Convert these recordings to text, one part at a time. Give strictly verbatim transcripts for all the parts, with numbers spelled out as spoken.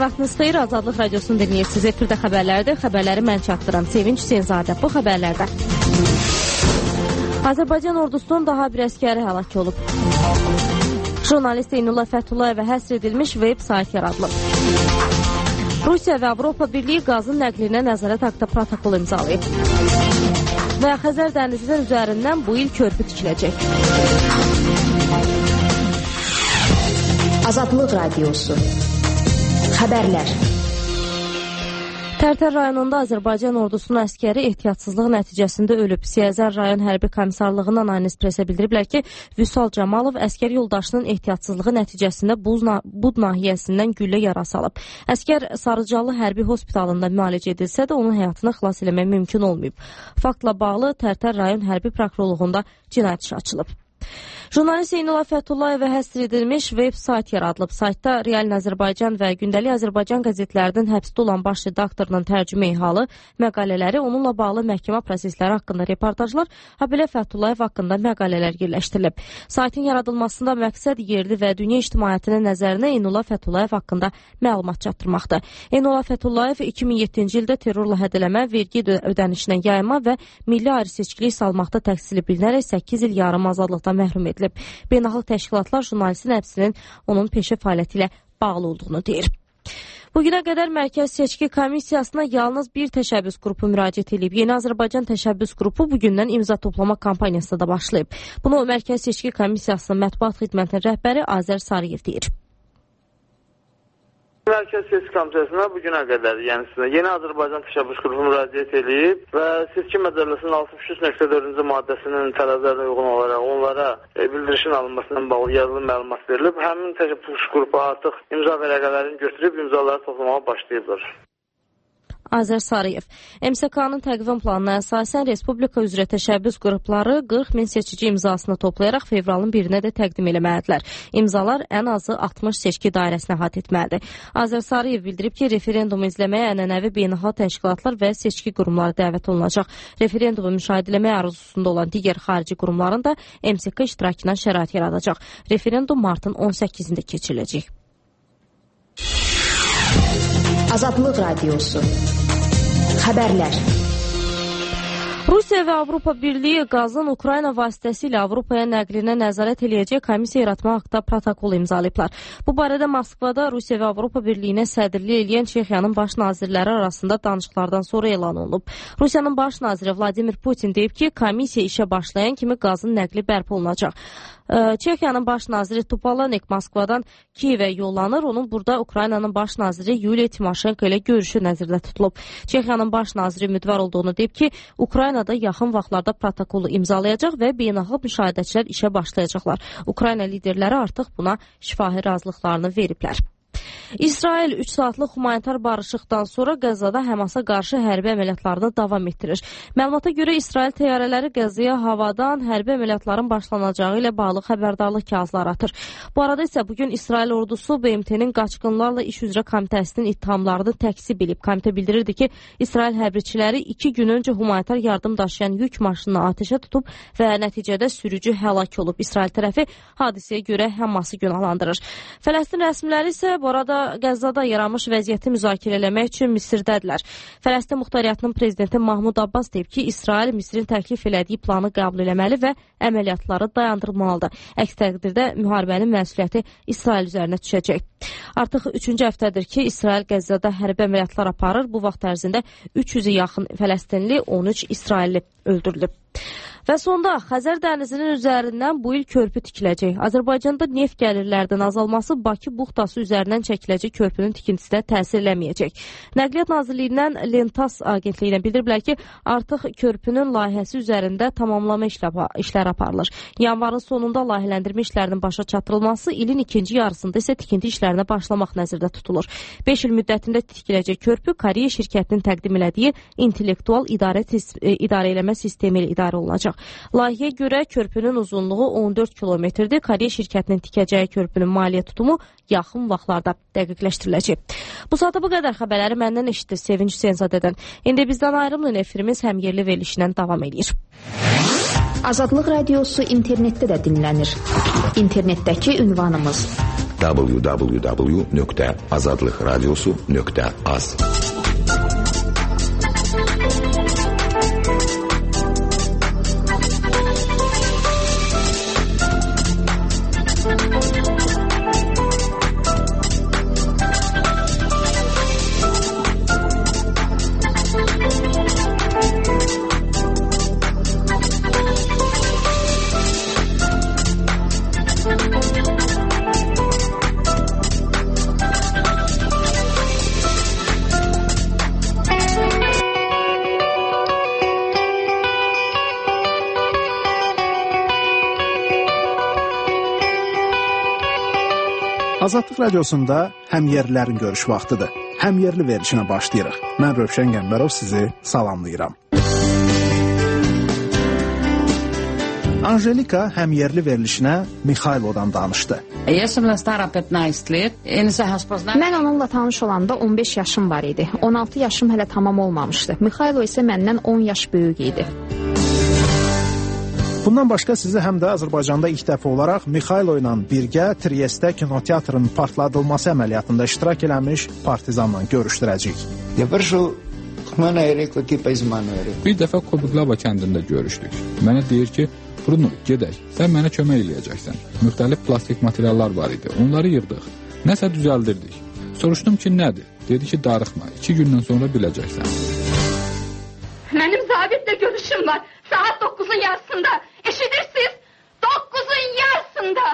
vaxtınız xeyir, Azadlıq Radiosunu dinləyirsiniz. Efirdə xəbərlərdir. Xəbərləri mən çatdıram. Sevinç Hüseynzadə bu xəbərlərdə. Azərbaycan ordusunun daha bir əskəri həlak olub. Jurnalist Eynullah Fətullayeva həsr edilmiş veb sayt yaradılıb. Rusiya və Avropa Birliyi qazın nəqlinə nəzarət haqqında protokol imzalayıb. Və Xəzər dənizinin üzərindən bu il körpü tikiləcək. Azadlıq Radiosu Xəbərlər. Tərtər rayonunda Azərbaycan ordusunun əskəri ehtiyatsızlıq nəticəsində ölüb. Siyəzər rayon hərbi komissarlığından Aynis Presə bildiriblər ki, Vüsal Camalov əskər yoldaşının ehtiyatsızlığı nəticəsində Bud nahiyəsindən güllə yarası alıb. Əskər Sarıcalı hərbi hospitalında müalicə edilsə də onun həyatını xilas eləmək mümkün olmayıb. Faktla bağlı Tərtər rayon hərbi prokurorluğunda cinayət işi açılıb. Jurnalist Eynullah Fətullayeva həsr edilmiş veb sayt yaradılıb. Saytda Real Azərbaycan və Gündəlik Azərbaycan qəzetlərinin həbsdə olan baş redaktorunun tərcümə halı, məqalələri, onunla bağlı məhkəmə prosesləri haqqında reportajlar, habelə Fətullayev haqqında məqalələr yerləşdirilib. Saytın yaradılmasında məqsəd yerli və dünya ictimaiyyətinin nəzərinə Eynullah Fətullayev haqqında məlumat çatdırmaqdır. Eynullah Fətullayev iki min yeddinci ildə terrorla hədələmə, vergi ödənişinə yayma və milli ayrı-seçkilik salmaqda təqsirli bilinərək səkkiz il yarım azadlıqdan məhrum edilib. Beynəlxalq təşkilatlar jurnalistin həbsinin onun peşə fəaliyyəti ilə bağlı olduğunu deyir. Bugünə qədər Mərkəz Seçki Komissiyasına yalnız bir təşəbbüs qrupu müraciət edib. Yeni Azərbaycan təşəbbüs qrupu bugündən imza toplama kampaniyası da başlayıb. Bunu Mərkəz Seçki Komissiyasının mətbuat xidmətinin rəhbəri Azər Sarıyev deyir. Mərkəz Seçki Komissiyasına bugünə qədər, yəni Yeni Azərbaycan təşəbbüs qrupu müraciət edib və Seçki Məcəlləsinin altmış üç nöqtə dördüncü maddəsinin tələblərinə uyğun olaraq onlara e, bildirişin alınmasından bağlı yazılı məlumat verilib. Həmin təşəbbüs qrupu artıq imza vərəqələrini götürüb imzaları toplamağa başlayıblar. Azər Sarıyev. M S K-nın təqvim planına əsasən Respublika üzrə təşəbbüs qrupları qırx min seçici imzasını toplayaraq fevralın birinə də təqdim eləməlidirlər. İmzalar ən azı altmış seçki dairəsini əhatə etməlidir. Azər Sarıyev bildirib ki, referendumu izləməyə ənənəvi beynəlxalq təşkilatlar və seçki qurumları dəvət olunacaq. Referendumu müşahidə eləmək arzusunda olan digər xarici qurumların da M S K iştirakına şərait yaradacaq. Referendum martın on səkkizində keçiriləcək. Azadlıq Radiosu Xəbərlər. Rusiya və Avropa Birliyi qazın Ukrayna vasitəsilə Avropaya nəqlinə nəzarət eləyəcək komissiya yaratmaq haqqında protokol imzalayıblar. Bu barədə Moskvada Rusiya və Avropa Birliyinə sədrlik eləyən Çexiyanın baş nazirləri arasında danışıqlardan sonra elan olunub. Rusiyanın baş naziri Vladimir Putin deyib ki, komissiya işə başlayan kimi qazın nəqli bərpa olunacaq. Çexiyanın baş naziri Topolanek Moskvadan Kiyevə yollanır. Onun burada Ukraynanın baş naziri Yuliya Timoşenko ilə görüşü nəzərdə tutulub. Çexiyanın baş naziri ümidvar olduğunu deyib ki, Ukraynada yaxın vaxtlarda protokolu imzalayacaq və beynəlxalq müşahidəçilər işə başlayacaqlar. Ukrayna liderləri artıq buna şifahi razılıqlarını veriblər. İsrail üç saatlıq humanitar barışıqdan sonra Qəzzada Həmasa qarşı hərbi əməliyyatlarını davam etdirir. Məlumata görə İsrail təyyarələri Qəzzaya havadan hərbi əməliyyatların başlanacağı ilə bağlı xəbərdarlıq kağızları atır. Bu arada isə bugün İsrail ordusu B M T-nin qaçqınlarla iş üzrə komitəsinin ittihamlarını təksib edib. Komitə bildirirdi ki, İsrail hərbçiləri iki gün öncə humanitar yardım daşıyan yük maşınını atəşə tutub və nəticədə sürücü həlak olub. İsrail tərəfi hadisəyə görə Həması günahlandırır. Fələstin rəsmiləri isə bu arada Qəzzada yaranmış vəziyyəti müzakirə eləmək üçün Misirdədirlər. Fələstin Muxtariyyatının prezidenti Mahmud Abbas deyib ki, İsrail Misirin təklif elədiyi planı qəbul eləməli və əməliyyatları dayandırmalıdır. Əks təqdirdə müharibənin məsuliyyəti İsrail üzərinə düşəcək. Artıq üçüncü həftədir ki, İsrail Qəzzada hərbi əməliyyatlar aparır. Bu vaxt ərzində üç yüzə yaxın Fələstinli, on üç İsrailli öldürülüb. Və sonda Xəzər dənizinin üzərindən bu il körpü tikiləcək. Azərbaycanda neft gəlirlərdən azalması Bakı buxtası üzərindən çəkiləcək körpünün tikintisinə təsir eləməyəcək. Nəqliyyat Nazirliyindən Lentas agentliyinə bildiriblər ki, artıq körpünün layihəsi üzərində tamamlama işləri aparılır. Yanvarın sonunda layihələndirmə işlərinin başa çatdırılması, ilin ikinci yarısında isə tikinti işlərinə başlamaq nəzərdə tutulur. beş il müddətində tikiləcək körpü Koreya şirkətinin təqdim elədiyi intellektual idarə, idarə eləmə sistemi ilə idarə olunacaq. Layihəyə görə körpünün uzunluğu on dörd kilometrdir. Koreya şirkətinin tikəcəyi körpünün maliyyə tutumu yaxın vaxtlarda dəqiqləşdiriləcək. Bu saata bu qədər xəbərləri məndən eşitdir Sevinç Hüseynzadədən. İndi bizdən ayrılmayın, efirimiz həm yerli verilişindən davam edir. Azadlıq Radiosu internetdə də dinlənir. İnternetdəki ünvanımız double-u double-u double-u nokta azadlık radyosu nokta az. Azadlıq radiosunda həmyerlilərin görüş vaxtıdır. Həmyerli verilişinə başlayırıq. Mən Rövşən Qəmbərov sizi salamlayıram. Anjelika həmyerli verilişinə Mihaylodan danışdı. Mən onunla tanış olanda on beş yaşım var idi. on altı yaşım hələ tamam olmamışdı. Mihaylo isə məndən on yaş böyük idi. Bundan başqa sizi həm də Azərbaycanda ilk dəfə olaraq Mihaylo ilə birgə Trieste kinoteatrının partladılması əməliyyatında iştirak eləmiş partizanla görüşdürəcəyik. Bir dəfə Kobuglava kəndində görüşdük. Mənə deyir ki, Bruno, gedək, sən mənə kömək eləyəcəksən. Müxtəlif plastik materiallar var idi, onları yırdıq. Nəsə düzəldirdik. Soruşdum ki, nədir? Dedi ki, darıxma, iki gündən sonra biləcəksən. Mənim zabitlə görüşüm var, saat doqquzun yarısında. Eşidirsiniz? Doqquzun yarısında.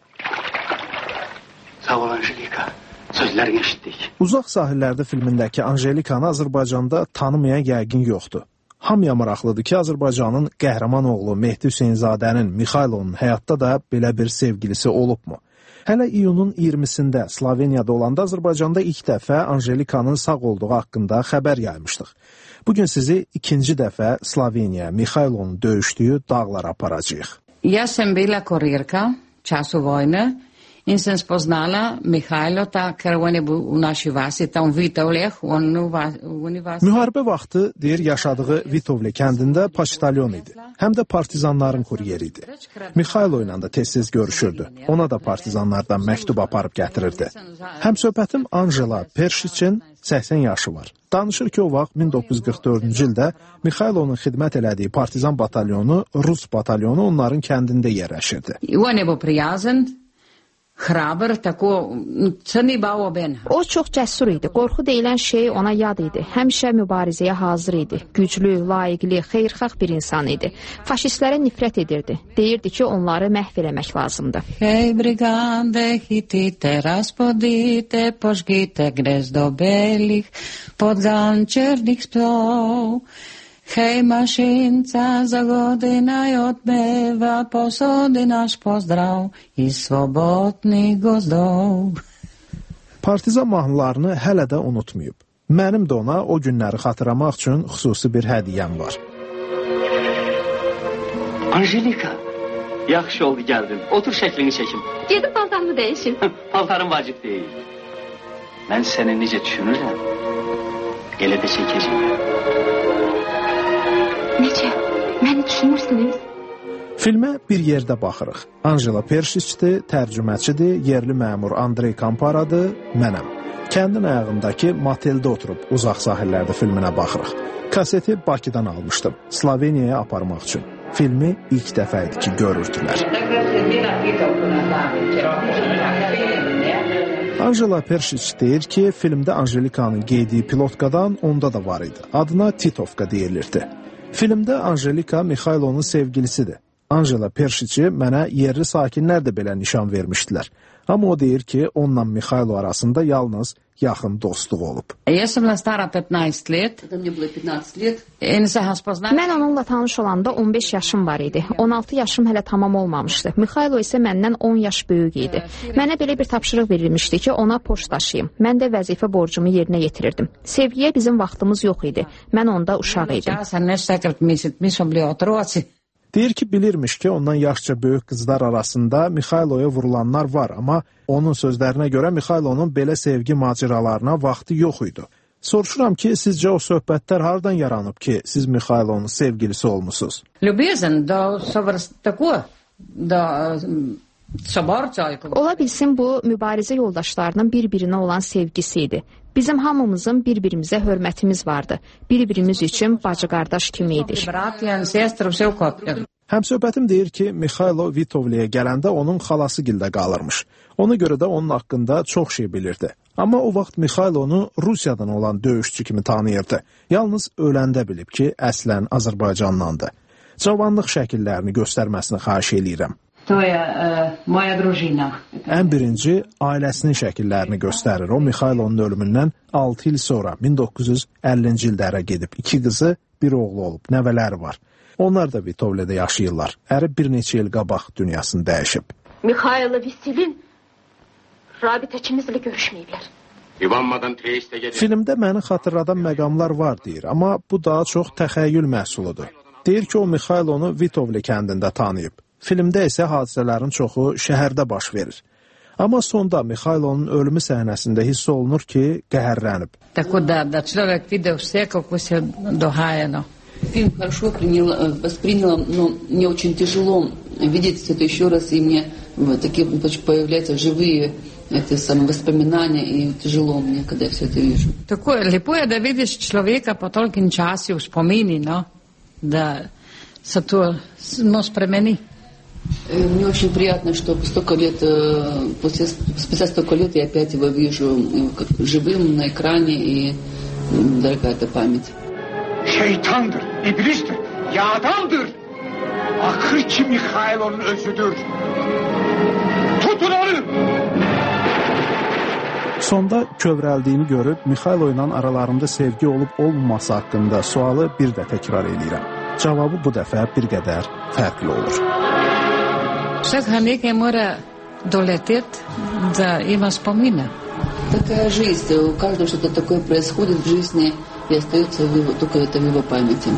Sağ ol Anjelika, sözlərini eşitdik. Uzaq sahillərdə filmindəki Anjelikanı Azərbaycanda tanımayan yəqin yoxdur. Hamıya maraqlıdır ki, Azərbaycanın qəhrəman oğlu Mehdi Hüseynzadənin Mihaylonun həyatda da belə bir sevgilisi olubmu? Hələ iyunun iyirmisində Sloveniyada olanda Azərbaycanda ilk dəfə Anjelikanın sağ olduğu haqqında xəbər yaymışdıq. Bugün sizi ikinci dəfə Sloveniya, Mihaylonun döyüşdüyü dağlara aparacağıq. Ja sem bila kurirka v času vojne in sem spoznala Mihaylota, ker on je bil v naši vasi, tam v Vitovleh, on v vasi. Müharibə vaxtı deyir yaşadığı Vitovle kəndində paçtalyon idi. Həm də partizanların kuryeri idi. Mihaylo ilə də tez-tez görüşürdü. Ona da partizanlardan məktub aparıb gətirirdi. Həmsöhbətim Angela Perşiçin səksən yaşı var. Danışır ki, o vaxt min doqquz yüz qırx dördüncü ildə Mihaylonun xidmət elədiyi partizan batalyonu, Rus batalyonu onların kəndində yerləşirdi. On je bil prijazen, hraber, tako se ni bal oben. O çox cəsur idi. Qorxu deyilən şey ona yad idi. Həmişə mübarizəyə hazır idi. Güclü, layiqli, xeyirxah bir insan idi. Faşistlərə nifrət edirdi. Deyirdi ki, onları məhv eləmək lazımdır. Hej, brigande, hitite, razpodite, požgite gnezdo belih, pod gančernih psov. Hej, mašinca, za godinaj odmeva, posodi naš pozdrav iz svobodnih gozdov. Partizan mahnılarını hələ də unutmayıb. Mənim də ona o günləri xatırlamaq üçün xüsusi bir hədiyyəm var. Anjelika, yaxşı oldu gəldin. Otur şəklini çəkim. Gedib paltarımı dəyişim. Paltarın vacib deyil. Mən səni necə düşünürəm, elə də çəkəcəm. Necə? Məni düşünürsünüz? Filmə bir yerdə baxırıq. Angela Perşiçdir, tərcüməçidir, yerli məmur Andrey Kamparadır, mənəm. Kəndin ayağındakı moteldə oturub uzaq sahillərdə filminə baxırıq. Kaseti Bakıdan almışdım, Sloveniyaya aparmaq üçün. Filmi ilk dəfə idi ki, görürdülər. Angela Perşiç deyir ki, filmdə Anjelikanın geydiyi pilotkadan onda da var idi. Adına Titovka deyilirdi. Filmdə Anjelika Mihaylonun sevgilisidir. Angela Perşiçi mənə yerli sakinlər də belə nişan vermişdilər. Amma o deyir ki, onunla Mihaylo arasında yalnız yaxın dostluq olub. Mən onunla tanış olanda on beş yaşım var idi. on altı yaşım hələ tamam olmamışdı. Mihaylo isə məndən on yaş böyük idi. Mənə belə bir tapşırıq verilmişdi ki, ona poçt daşıyım. Mən də vəzifə borcumu yerinə yetirirdim. Sevgiyə bizim vaxtımız yox idi. Mən onda uşaq idim. Deyir ki, bilirmiş ki, ondan yaşca böyük qızlar arasında Mihayloya vurulanlar var, amma onun sözlərinə görə Mihaylonun belə sevgi macəralarına vaxtı yox idi. Soruşuram ki, sizcə o söhbətlər hardan yaranıb ki, siz Mihaylonun sevgilisi olmusunuz? Ljubezen do tako, do Ola bilsin bu mübarizə yoldaşlarının bir-birinə olan sevgisi idi. Bizim hamımızın bir-birimizə hörmətimiz vardı. Bir-birimiz üçün bacı-qardaş kimi idik. Həmsöhbətim deyir ki, Mixailo Vitovliyə gələndə onun xalası gildə qalırmış. Ona görə də onun haqqında çox şey bilirdi. Amma o vaxt Mixailonu Rusiyadan olan döyüşçü kimi tanıyırdı. Yalnız öləndə bilib ki, əslən Azərbaycandandı. Cavanlıq şəkillərini göstərməsini xahiş eləyirəm. Ən birinci, ailəsinin şəkillərini göstərir. O, Mixailonun ölümündən altı il sonra, min doqquz yüz əllinci ildə ərə gedib. İki qızı, bir oğlu olub, nəvələri var. Onlar da Vitovlidə yaşayırlar. Əri bir neçə il qabaq dünyasını dəyişib. Mixailo Veselin rabitəçimizlə görüşməyiblər. Filmdə məni xatırladan məqamlar var deyir, amma bu daha çox təxəyyül məhsuludur. Deyir ki, o Mixailonu Vitovli kəndində tanıyıb. Filmdə isə hadisələrin çoxu şəhərdə baş verir. Amma sonda Mixailonun ölümü səhnəsində hiss olunur ki, qəhərlənib. Фильм хорошо принял, восприняла, но мне очень тяжело видеть это еще раз, и мне такие появляются живые это самые воспоминания, и тяжело мне, когда я все это вижу. Такое лепое, да видишь человека по толким часе вспомини, но да се то но спремени. Мне очень приятно, что столько лет, после, спустя столько лет я опять его вижу живым на экране, и дорогая эта память. Şeytandır, iblistir, yağdandır. Akır ki Mixailonun özüdür. Tutun onu! Sonda kövrəldiyini görüb, Mixailo ilə aralarında sevgi olub olmaması haqqında sualı bir də təkrar eləyirəm. Cavabı bu dəfə bir qədər fərqli olur. Всяка некая мора долетит, да има спомина. Такая жизнь, у каждого что-то такое происходит в жизни, и остается в его, только это в его памяти.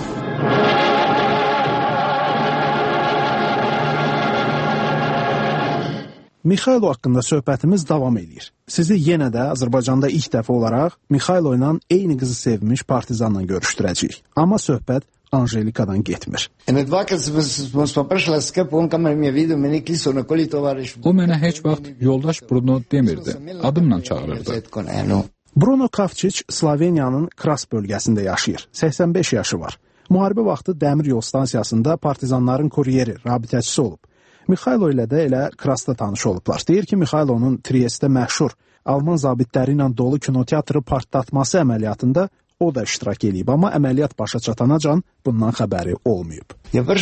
Mixailo haqqında söhbətimiz davam edir. Sizi yenə də Azərbaycanda ilk dəfə olaraq Mixailo ilə eyni qızı sevmiş partizanla görüşdürəcəyik. Amma söhbət Anjelikadan getmir. O mənə heç vaxt yoldaş Bruno demirdi, adımla çağırırdı. Bruno Kavčič Sloveniyanın Kras bölgəsində yaşayır. səksən beş yaşı var. Müharibə vaxtı dəmir yol stansiyasında partizanların kuryeri, rabitəçisi olub. Mixailo ilə də elə Krasda tanış olublar. Deyir ki, Mixailonun Triestdə məşhur Alman zabitləri ilə dolu kinoteatrı partlatması əməliyyatında o da iştirak edib, amma əməliyyat başa çatanacan bundan xəbəri olmayıb.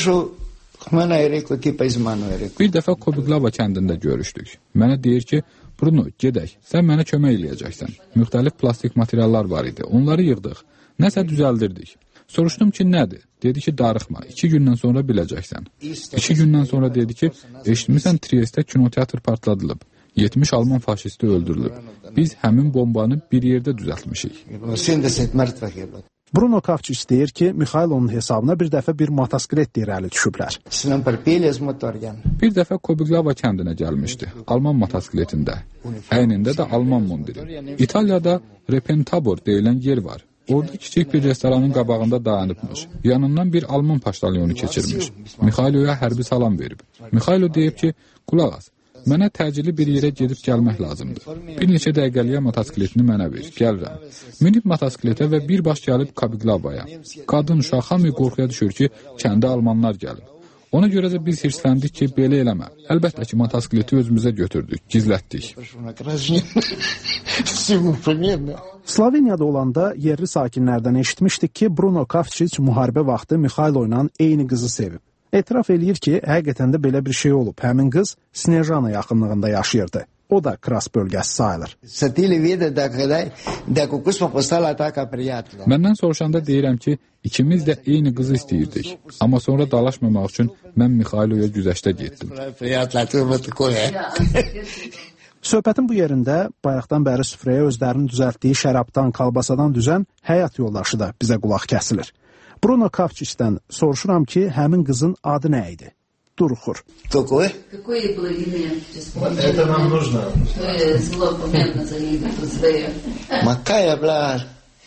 Bir dəfə Kobiglava kəndində görüşdük. Mənə deyir ki, Bruno, gedək, sən mənə kömək eləyəcəksən. Müxtəlif plastik materiallar var idi, onları yığdıq. Nəsə düzəldirdik. Soruşdum ki, nədir? Dedi ki, darıxma, iki gündən sonra biləcəksən. İki gündən sonra dedi ki, eşitmisən Triestdə kinoteatr partladılıb. yetmiş Alman faşisti öldürülüb. Biz həmin bombanı bir yerdə düzəltmişik. Bruno Kavčič deyir ki, Mixailonun hesabına bir dəfə bir motosiklet irəli düşüblər. Bir dəfə Kobiglava kəndinə gəlmişdi, Alman motosikletində. Əynində də Alman mundiri. İtaliyada Repentabor deyilən yer var. Orada kiçik bir restoranın qabağında dayanıbmış. Yanından bir Alman paştalyonu keçirmiş. Mixailoya hərbi salam verib. Mixailo deyib ki, qulaq as, mənə təcili bir yerə gedib gəlmək lazımdır. Bir neçə dəqiqəliyə motosikletini mənə ver, gəlirəm. Minib motosikletə və birbaş gəlib Kabiglavaya. Qadın uşaq hamı qorxuya düşür ki, kəndə almanlar gəlir. Ona görə də biz hirsləndik ki, belə eləmə. Əlbəttə ki, motosikleti özümüzə götürdük, gizlətdik. Sloveniyada olanda yerli sakinlərdən eşitmişdik ki, Bruno Kavčič müharibə vaxtı Mixailo ilə eyni qızı sevib. Etiraf eləyir ki, həqiqətən də belə bir şey olub. Həmin qız Snejana yaxınlığında yaşayırdı. O da Kras bölgəsi sayılır. Məndən soruşanda deyirəm ki, ikimiz də eyni qızı istəyirdik. Amma sonra dalaşmamaq üçün mən Mixailoya güzəştə getdim. Söhbətin bu yerində bayaqdan bəri süfrəyə özlərinin düzəltdiyi şərabdan, kalbasadan düzən həyat yoldaşı da bizə qulaq kəsilir. Bruno Kavčičdən soruşuram ki, həmin qızın adı nə idi? Duruxur. Какое было имя? Это нам нужно. Makaya blar.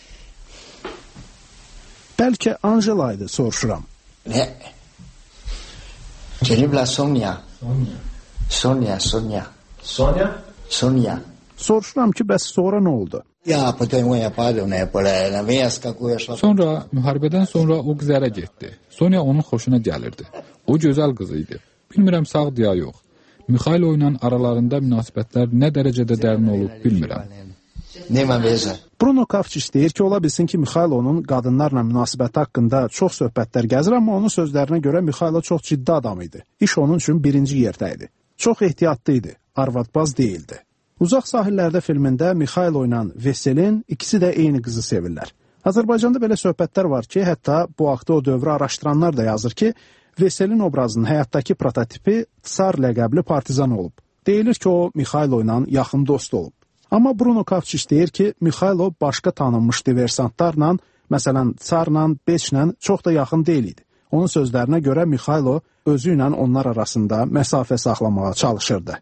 Bəlkə Angela idi, soruşuram. Ne? Celibla Sonya. Sonya, Sonya. Sonya? Sonya. Soruşuram ki, bəs sonra nə oldu? Ya, потому я падал на поле, какое шло. Sonra, müharibədən sonra o qız ərə getdi. Sonya onun xoşuna gəlirdi. O gözəl qız idi. Bilmirəm sağdı ya yox. Mikhailo ilə aralarında münasibətlər nə dərəcədə dərin olub, bilmirəm. Bruno Kavčič deyir ki, ola bilsin ki, Mikhailonun qadınlarla münasibəti haqqında çox söhbətlər gəzir, amma onun sözlərinə görə Mikhailo çox ciddi adam idi. İş onun üçün birinci yerdə idi. Çox ehtiyatlı idi, arvadbaz deyildi. Uzaq sahillərdə filmində Mikhailo ilə Veselin ikisi də eyni qızı sevirlər. Azərbaycanda belə söhbətlər var ki, hətta bu haqda o dövrü araşdıranlar da yazır ki, Veselin obrazının həyatdakı prototipi Tsar ləqəbli partizan olub. Deyilir ki, o Mikhailo ilə yaxın dost olub. Amma Bruno Kavčič deyir ki, Mikhailo başqa tanınmış diversantlarla, məsələn, Tsarla, Beçlə çox da yaxın deyil idi. Onun sözlərinə görə Mikhailo özü ilə onlar arasında məsafə saxlamağa çalışırdı.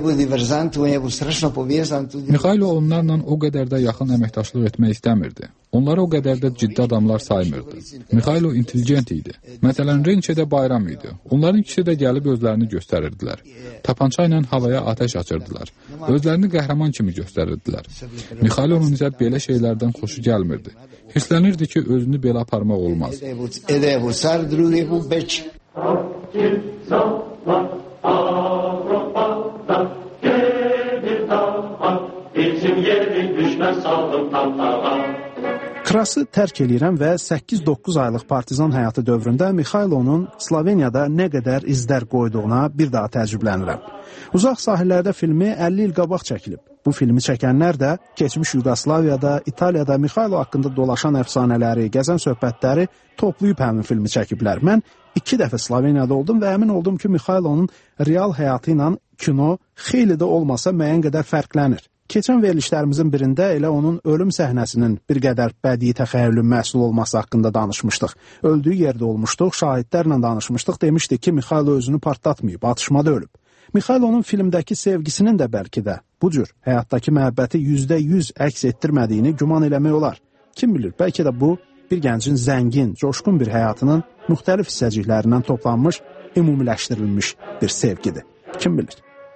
Mikhailo onlarla o qədər də yaxın əməkdaşlıq etmək istəmirdi. Onları o qədər də ciddi adamlar saymırdı. Mikhailo intelligent idi. Məsələn, Rençedə bayram idi. Onların ikisi də gəlib özlərini göstərirdilər. Tapança ilə havaya ateş açırdılar. Özlərini qəhrəman kimi göstərirdilər. Mikhailonun isə belə şeylərdən xoşu gəlmirdi. Hisslənirdi ki, özünü belə aparmaq olmaz. Krası tərk eləyirəm və səkkiz doqquz aylıq partizan həyatı dövründə Mikhailonun Sloveniyada nə qədər izlər qoyduğuna bir daha təəccüblənirəm. Uzaq sahillərdə filmi əlli il qabaq çəkilib. Bu filmi çəkənlər də keçmiş Yugoslaviyada, İtaliyada Mikhailo haqqında dolaşan əfsanələri, gəzən söhbətləri toplayıb həmin filmi çəkiblər. Mən iki dəfə Sloveniyada oldum və əmin oldum ki, Mikhailonun real həyatı ilə kino xeyli də olmasa müəyyən qədər fərqlənir. Keçən verilişlərimizin birində elə onun ölüm səhnəsinin bir qədər bədii təxəyyülün məhsul olması haqqında danışmışdıq. Öldüyü yerdə olmuşduq, şahidlərlə danışmışdıq, demişdik ki, Mikhailo özünü partlatmayıb, atışmada ölüb. Mikhailonun filmdəki sevgisinin də bəlkə də bu cür həyatdakı məhəbbəti yüzdə yüz əks etdirmədiyini güman eləmək olar. Kim bilir, bəlkə də bu bir gəncin zəngin, coşqun bir həyatının müxtəlif hissəciklərindən toplanmış, ümumiləşdirilmiş bir sevgidir. Kim bilir?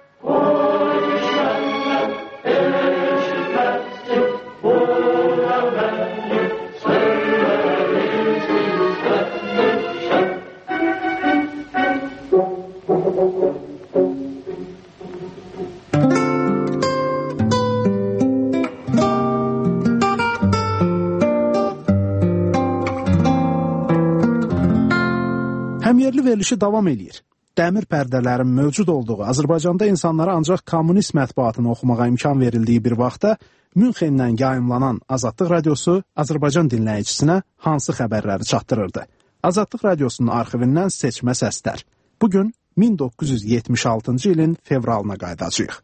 Həmyerli verilişi davam eləyir. Dəmir pərdələrin mövcud olduğu Azərbaycanda insanlara ancaq kommunist mətbuatını oxumağa imkan verildiyi bir vaxtda Münxendən yayımlanan Azadlıq Radiosu Azərbaycan dinləyicisinə hansı xəbərləri çatdırırdı? Azadlıq Radiosunun arxivindən seçmə səslər. Bugün min doqquz yüz yetmiş altıncı ilin fevralına qayıdacağıq.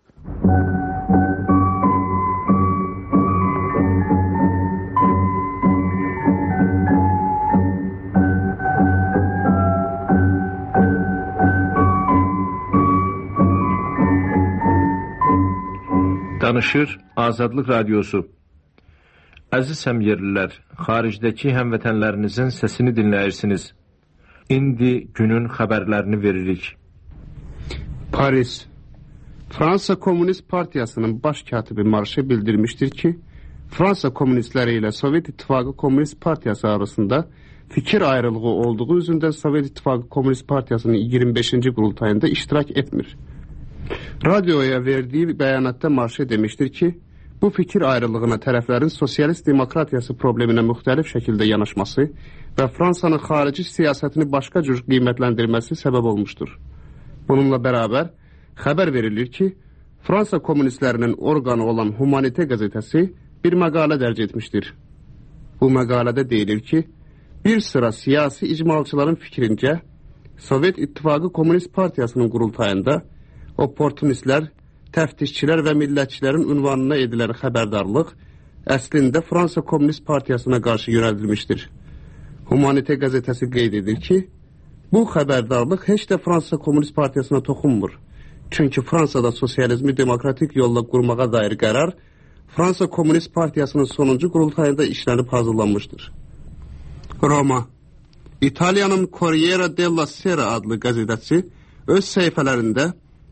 Danışır Azadlıq Radiosu. Əziz həmyerlilər, xaricdəki həmvətənlərinizin səsini dinləyirsiniz. İndi günün xəbərlərini veririk. Paris. Fransa Komünist Partiyasının baş katibi Marşe bildirmişdir ki, Fransa komünistləri ilə Sovet İttifaqı Komünist Partiyası arasında fikir ayrılığı olduğu üzündən Sovet İttifaqı Komünist Partiyasının iyirmi beşinci qurultayında iştirak etmir. Radioya verdiyi bəyanatda Marşe demişdir ki, bu fikir ayrılığına tərəflərin sosialist demokratiyası probleminə müxtəlif şəkildə yanaşması və Fransanın xarici siyasətini başqa cür qiymətləndirməsi səbəb olmuşdur. Bununla bərabər, xəbər verilir ki, Fransa komünistlərinin orqanı olan Humanite qəzetəsi bir məqalə dərc etmişdir. Bu məqalədə deyilir ki, bir sıra siyasi icmalçıların fikrincə, Sovet İttifaqı Komünist Partiyasının qurultayında opportunistlər, təftişçilər və millətçilərin ünvanına edilən xəbərdarlıq əslində Fransa Komünist Partiyasına qarşı yönəldilmişdir. Humanite qəzetəsi qeyd edir ki, bu xəbərdarlıq heç də Fransa Komünist Partiyasına toxunmur. Çünki Fransada sosializmi demokratik yolla qurmağa dair qərar Fransa Komünist Partiyasının sonuncu qurultayında işlənib hazırlanmışdır. Roma. İtaliyanın Corriere della Sera adlı qəzetəsi öz səhifələrində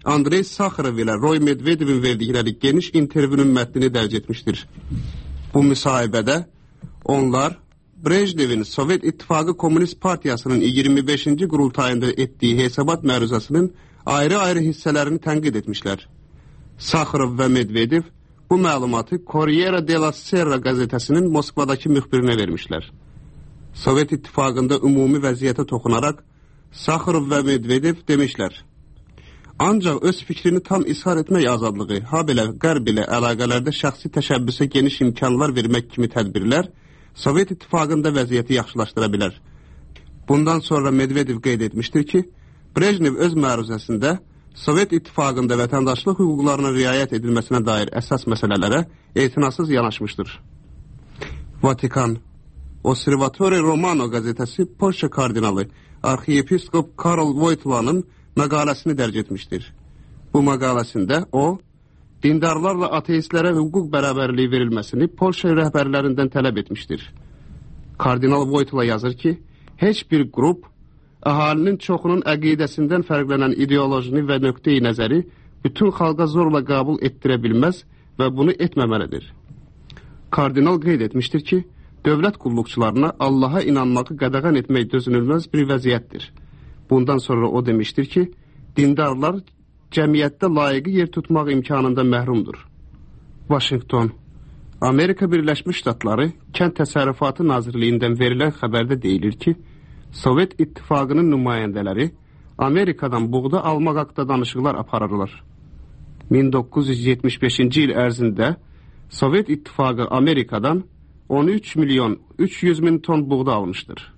Andrey Sakharov ilə Roy Medvedevin verdikləri geniş intervyunun mətnini dərc etmişdir. Bu müsahibədə onlar Brejnevin Sovet İttifaqı Komünist Partiyasının iyirmi beşinci qurultayında etdiyi hesabat məruzəsinin ayrı-ayrı hissələrini tənqid etmişlər. Sakharov və Medvedev bu məlumatı Corriere della Sera qəzetəsinin Moskvadakı müxbirinə vermişlər. Sovet İttifaqında ümumi vəziyyətə toxunaraq Sakharov və Medvedev demişlər: ancaq öz fikrini tam ishar etmək azadlığı, ha belə qərb ilə əlaqələrdə şəxsi təşəbbüsə geniş imkanlar vermək kimi tədbirlər Sovet İttifaqında vəziyyəti yaxşılaşdıra bilər. Bundan sonra Medvedev qeyd etmişdir ki, Brejnev öz məruzəsində Sovet İttifaqında vətəndaşlıq hüquqlarına riayət edilməsinə dair əsas məsələlərə etinasız yanaşmışdır. Vatikan Osservatore Romano qəzetəsi Polşa kardinalı arxiyepiskop Karol Wojtyła'nın məqaləsini dərc etmişdir. Bu məqaləsində o, dindarlarla ateistlərə hüquq bərabərliyi verilməsini Polşa rəhbərlərindən tələb etmişdir. Kardinal Wojtyła yazır ki, heç bir qrup əhalinin çoxunun əqidəsindən fərqlənən ideolojini və nöqteyi nəzəri bütün xalqa zorla qəbul etdirə bilməz və bunu etməməlidir. Kardinal qeyd etmişdir ki, dövlət qulluqçularına Allaha inanmağı qadağan etmək dözünülməz bir vəziyyətdir. Bundan sonra o demişdir ki, dindarlar cəmiyyətdə layiqi yer tutmaq imkanında məhrumdur. Washington Amerika Birləşmiş Ştatları Kənd Təsərrüfatı Nazirliyindən verilən xəbərdə deyilir ki, Sovet İttifaqının nümayəndələri Amerikadan buğda almaq haqda danışıqlar aparırlar. min doqquz yüz yetmiş beşinci il ərzində Sovet İttifaqı Amerikadan on üç milyon üç yüz min ton buğda almışdır.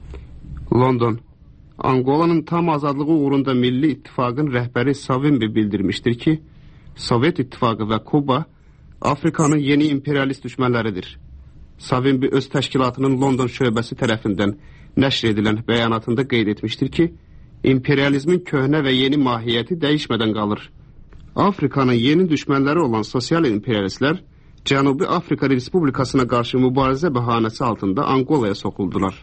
London Angolanın tam azadlığı uğrunda Milli İttifaqın rəhbəri Savimbi bildirmişdir ki, Sovet İttifaqı və Kuba Afrikanın yeni imperialist düşmənləridir. Savimbi öz təşkilatının London şöbəsi tərəfindən nəşr edilən bəyanatında qeyd etmişdir ki, imperializmin köhnə və yeni mahiyyəti dəyişmədən qalır. Afrikanın yeni düşmənləri olan sosial imperialistlər Cənubi Afrika Respublikasına qarşı mübarizə bəhanəsi altında Angolaya soxuldular.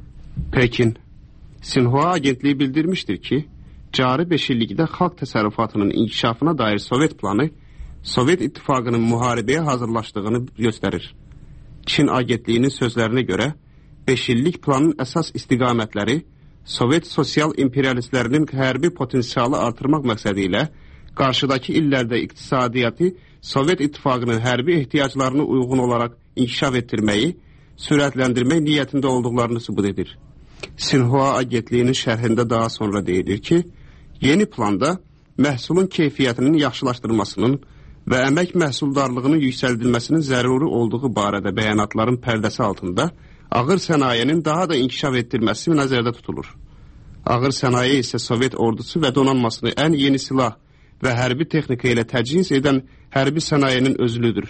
Pekin Sinhua agentliyi bildirmişdir ki, cari beş illikdə xalq təsərrüfatının inkişafına dair Sovet planı Sovet İttifaqının müharibəyə hazırlaşdığını göstərir. Çin agentliyinin sözlərinə görə, beş illik planın əsas istiqamətləri Sovet sosial imperialistlərinin hərbi potensialı artırmaq məqsədi ilə qarşıdakı illərdə iqtisadiyyatı Sovet İttifaqının hərbi ehtiyaclarına uyğun olaraq inkişaf etdirməyi, sürətləndirmək niyyətində olduqlarını sübut edir. Sinhua agentliyinin şərhində daha sonra deyilir ki, yeni planda məhsulun keyfiyyətinin yaxşılaşdırılmasının və əmək məhsuldarlığının yüksəldilməsinin zəruri olduğu barədə bəyanatların pərdəsi altında ağır sənayenin daha da inkişaf etdirməsi nəzərdə tutulur. Ağır sənaye isə Sovet ordusu və donanmasını ən yeni silah və hərbi texnika ilə təchiz edən hərbi sənayenin özülüdür.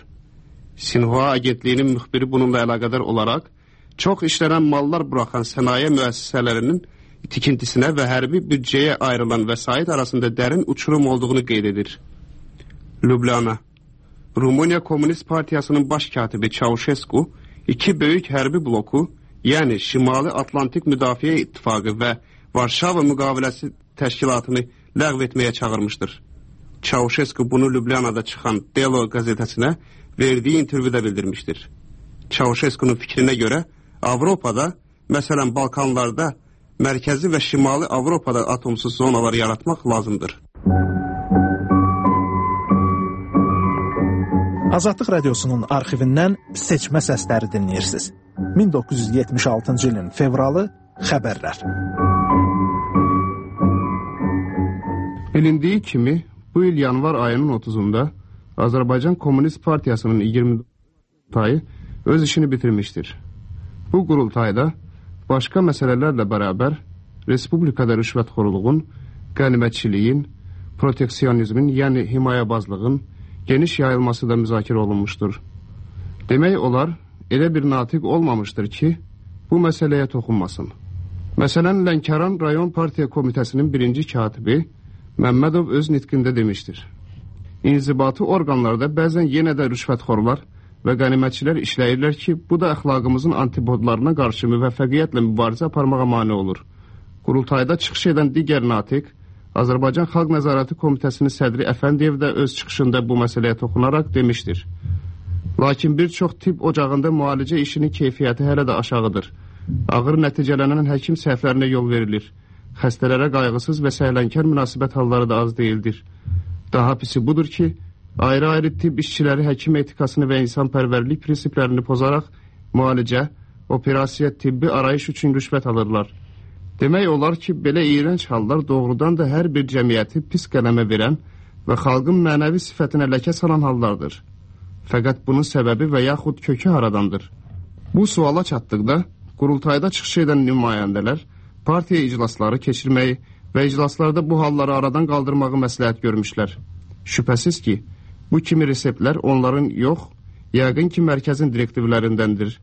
Sinhua agentliyinin müxbiri bununla əlaqədar olaraq çox işlənən mallar buraxan sənaye müəssisələrinin tikintisinə və hərbi büdcəyə ayrılan vəsait arasında dərin uçurum olduğunu qeyd edir. Ljubljana Rumıniya Komünist Partiyasının baş katibi Çavuşesku iki böyük hərbi bloku, yəni Şimali Atlantik Müdafiə İttifaqı və Varşava Müqaviləsi təşkilatını ləğv etməyə çağırmışdır. Çavuşesku bunu Ljubljanada çıxan Delo qəzetəsinə verdiyi intervyuda bildirmişdir. Çavuşeskunun fikrinə görə Avropada, məsələn Balkanlarda, mərkəzi və şimali Avropada atomsuz zonalar yaratmaq lazımdır. Azadlıq Radiosunun arxivindən seçmə səsləri dinləyirsiniz. min doqquz yüz yetmiş altıncı ilin fevralı xəbərlər. Bilindiyi kimi, bu il yanvar ayının otuzunda Azərbaycan Komünist Partiyasının iyirmi qurultayı öz işini bitirmişdir. Bu qurultayda başqa məsələlərlə bərabər Respublikada rüşvətxorluğun, qənimətçiliyin, proteksionizmin, yəni himayəbazlığın geniş yayılması da müzakirə olunmuşdur. Demək olar, elə bir natiq olmamışdır ki, bu məsələyə toxunmasın. Məsələn, Lənkəran Rayon Partiya Komitəsinin birinci katibi Məmmədov öz nitqində demişdir. İnzibati orqanlarda bəzən yenə də rüşvətxorlar və qənimətçilər işləyirlər ki, bu da əxlaqımızın antipodlarına qarşı müvəffəqiyyətlə mübarizə aparmağa mane olur. Qurultayda çıxış edən digər natiq Azərbaycan Xalq Nəzarəti Komitəsinin sədri Əfəndiyev də öz çıxışında bu məsələyə toxunaraq demişdir. Lakin bir çox tibb ocağında müalicə işinin keyfiyyəti hələ də aşağıdır. Ağır nəticələnən həkim səhvlərinə yol verilir. Xəstələrə qayğısız və səhlənkar münasibət halları da az deyildir. Daha pisi budur ki, ayrı-ayrı tibb işçiləri həkim etikasını və insanpərvərlik prinsiplərini pozaraq müalicə, operasiya, tibbi arayış üçün rüşvət alırlar. Demək olar ki, belə iyrənc hallar doğrudan da hər bir cəmiyyəti pis qələmə verən və xalqın mənəvi sifətinə ləkə salan hallardır. Fəqət bunun səbəbi və yaxud kökü haradandır? Bu suala çatdıqda, qurultayda çıxış edən nümayəndələr partiya iclasları keçirməyi və iclaslarda bu halları aradan qaldırmağı məsləhət görmüşlər. Şübhəsiz ki, bu kimi reseptlər onların yox, yəqin ki, mərkəzin direktivlərindəndir.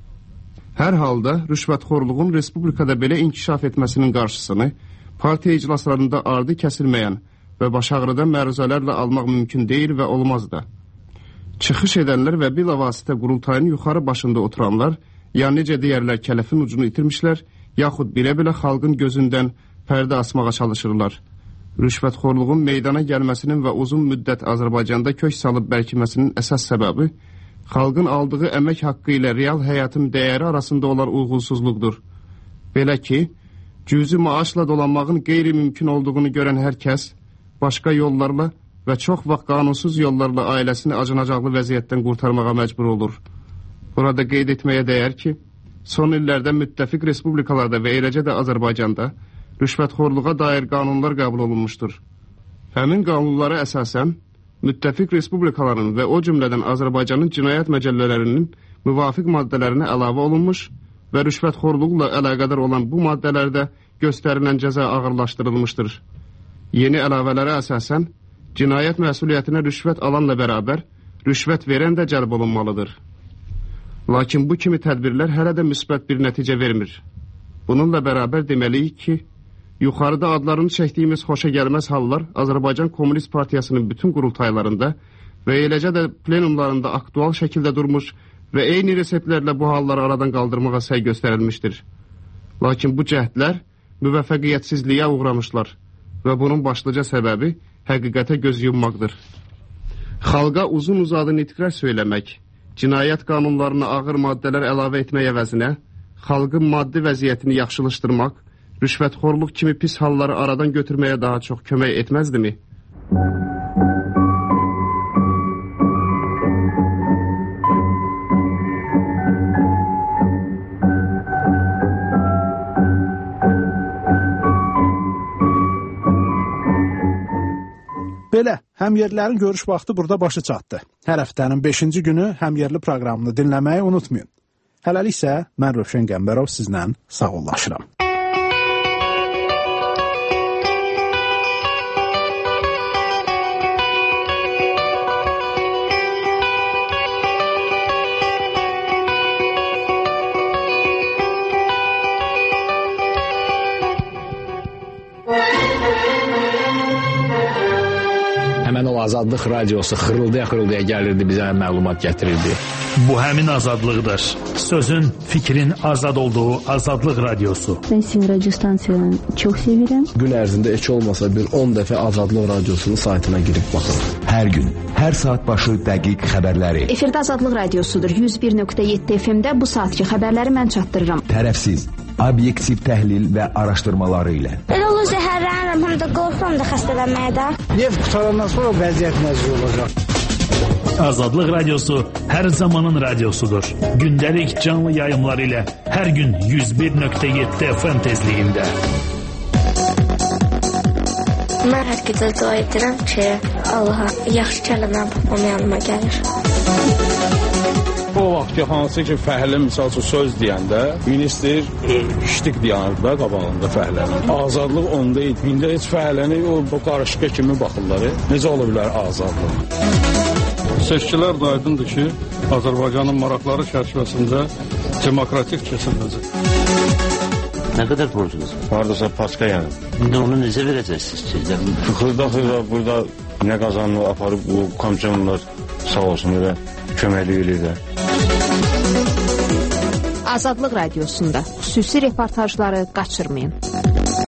Hər halda rüşvətxorluğun respublikada belə inkişaf etməsinin qarşısını partiya iclaslarında ardı kəsilməyən və baş ağrıdan məruzələrlə almaq mümkün deyil və olmaz da. Çıxış edənlər və bilavasitə qurultayın yuxarı başında oturanlar, ya necə deyərlər kələfin ucunu itirmişlər, yaxud bilə-bilə xalqın gözündən pərdə asmağa çalışırlar. Rüşvətxorluğun meydana gəlməsinin və uzun müddət Azərbaycanda kök salıb bərkiməsinin əsas səbəbi xalqın aldığı əmək haqqı ilə real həyatın dəyəri arasında olan uyğunsuzluqdur. Belə ki, cüzi maaşla dolanmağın qeyri-mümkün olduğunu görən hər kəs başqa yollarla və çox vaxt qanunsuz yollarla ailəsini acınacaqlı vəziyyətdən qurtarmağa məcbur olur. Burada qeyd etməyə dəyər ki, son illərdə müttəfiq respublikalarda və eləcə də Azərbaycanda rüşvətxorluğa dair qanunlar qəbul olunmuşdur. Həmin qanunlara əsasən, müttəfiq respublikaların və o cümlədən Azərbaycanın cinayət məcəllələrinin müvafiq maddələrinə əlavə olunmuş və rüşvətxorluqla əlaqədar olan bu maddələrdə göstərilən cəza ağırlaşdırılmışdır. Yeni əlavələrə əsasən, cinayət məsuliyyətinə rüşvət alanla bərabər, rüşvət verən də cəlb olunmalıdır. Lakin bu kimi tədbirlər hələ də müsbət bir nəticə vermir. Bununla bərabər deməliyik ki, yuxarıda adlarını çəkdiyimiz xoşa gəlməz hallar Azərbaycan Komünist Partiyasının bütün qurultaylarında və eləcə də plenumlarında aktual şəkildə durmuş və eyni reseptlərlə bu halları aradan qaldırmağa səy göstərilmişdir. Lakin bu cəhdlər müvəffəqiyyətsizliyə uğramışlar və bunun başlıca səbəbi həqiqətə göz yummaqdır. Xalqa uzun-uzadı nitqlər söyləmək, cinayət qanunlarına ağır maddələr əlavə etmək əvəzinə, xalqın maddi vəziyyətini yaxşılaşdırmaq, rüşvətxorluq kimi pis halları aradan götürməyə daha çox kömək etməzdimi? Belə, həmyerlilərin görüş vaxtı burada başı çatdı. Hər həftənin beşinci günü həmyerli proqramını dinləməyi unutmayın. Hələlik isə mən Rövşən Qəmbərov sizlə sağollaşıram. Həmən o Azadlıq radiosu xırıldaya-xırıldaya gəlirdi, bizə məlumat gətirirdi. Bu həmin azadlıqdır. Sözün, fikrin azad olduğu Azadlıq radiosu. Ben sizin radyo stansiyanı çok sevirəm. Gün ərzində heç olmasa bir on dəfə Azadlıq radiosunun saytına girib baxın. Hər gün, hər saat başı dəqiq xəbərləri. Efirdə Azadlıq radiosudur. yüz bir nöqtə yeddi F M-də bu saatki xəbərləri mən çatdırıram. Tərəfsiz, obyektiv təhlil və araşdırmaları ilə. Elə olur zəhərlənirəm, həm də qorxuram da xəstələnməyə də. Neft qutarandan sonra vəziyyət nəzir olacaq. Azadlıq radiosu hər zamanın radiosudur. Gündəlik canlı yayımlar ilə hər gün yüz bir nöqtə yeddi F M tezliyində. Mən hər gecə dua edirəm ki, Allaha yaxşı kəlməm babam yanıma gəlir. O vaxt ki, hansı ki, fəhlə misal üçün söz deyəndə, minister iştik deyənir də qabağında fəhlənin. Azadlıq onda idi. İndi heç fəhləni o qarışqa kimi baxırlar. Necə ola bilər azadlıq? Seçkilər də aydındır ki, Azərbaycanın maraqları çərçivəsində demokratik keçiriləcək. Nə qədər borcunuz? Haradasa paska yəni. İndi onu necə verəcəksiniz ki? Xırda-xırda burada nə qazanını aparıb bu komşonlar sağ olsun elə köməkli eləyirlər. Azadlıq radiosunda xüsusi reportajları qaçırmayın.